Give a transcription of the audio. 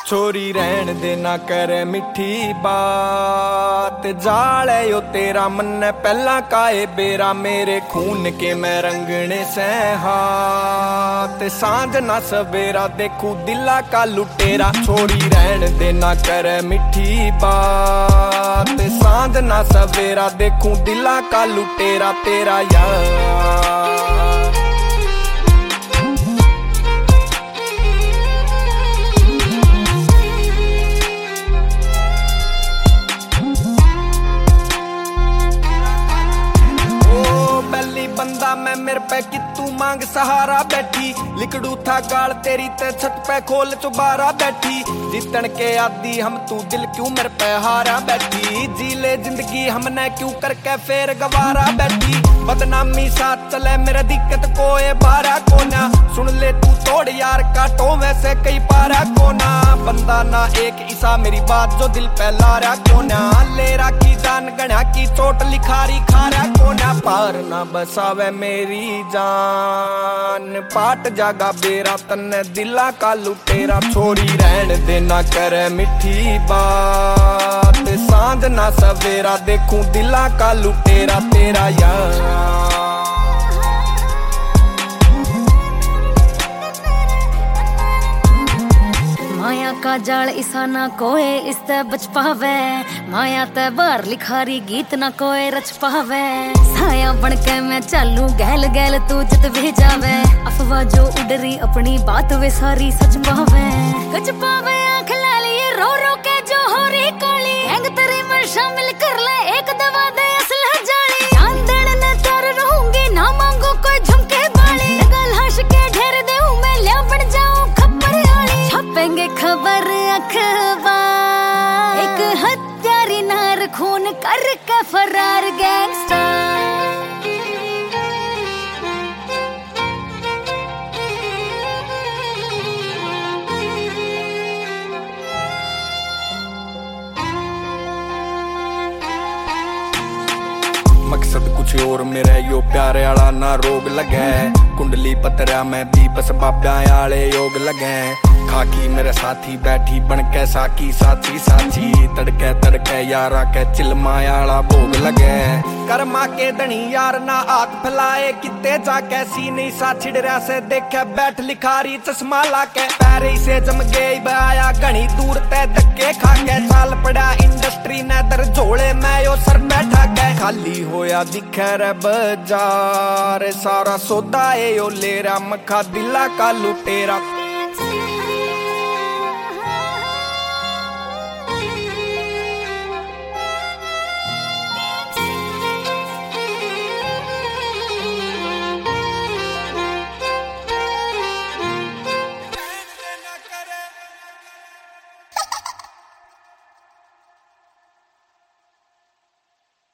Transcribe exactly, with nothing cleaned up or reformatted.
छोरी रहन दे ना कर मिठी बात, जाल है यो तेरा मन पहला काए बेरा, मेरे खून के मैं रंगने से हाथ, सांझ ना सवेरा देखू दिला का लुटेरा। छोरी रहन दे ना कर मिठी बात, सांझ ना सवेरा देखू दिला का लुटेरा तेरा यार। बंदा मैं मेरे पे कि तू मांग सहारा बैठी, लिकड़ू था गाल तेरी ते छत पे खोल चुबारा बैठी, जीतन के आदि हम तू दिल क्यों मेरे पे हारा बैठी, जी ले जिंदगी हमने क्यों करके फेर गवारा बैठी, बदनामी साथ चले मेरा दिक्कत कोई बारा कोना, सुन ले तू तोड़ यार काटो वैसे कई पारा कोना, बंदा ना एक ईसा मेरी बात जो दिल पे लारा कोना, लेरा की जान गणा की चोट लिखारी खारा कोना, पार ना बसावे मेरी जान पाट जागा बेरा तन्ने दिला का लुटेरा। छोरी रहन दे ना कर मिठी बात, सांझ ना सवेरा देखूं दिला का लुटेरा तेरा यार। माया का जाल इसा ना कोई इसते बच पावे, माया ते बार लिखारी गीत ना कोई रच पावे, साया बनके मैं चालू गैल गैल तू जित भी जावे, अफवाह जो उडरी अपनी बात वे सारी सच पावे, सच पावे आँख लाली रो रो के जो हो रही काली, हैंग तेरी में शामिल कर ले एक दवा दे असला जाली, चांदन ने तर रहूंगी ना मांगो कोई झुमके बाली, गल हंस के ढेर दे मैं लिया बन जाऊं खबर आली, छापेंगे खबर अखबार, एक हत्यारी नार खून करके फरार गैंगस्टर। मकसद कुछ और मेरा यो प्यारे आला ना रोग लगे, कुंडली पतरा में भी बस बाबा आले योग लगे, खाकी मेरे साथी बैठी बन के साकी साथी साथी, तड़के तड़के यारा के चिलमायाला भोग लगे, कर्मा के धनी यार ना हाथ फैलाए किते जाके सीनी सा छिड़रा से देखे बैठ लिखारी चश्मा लाके, पैरे से जम गई बया घनी दूर ते धक्के खाके, चाल पड़ा इंडस्ट्री ने दर झोले मैं यो सर बैठा के, खाली होया दिखे रे बाजार सारा सौदा ए यो लेरा मखा दिला का लुटेरा।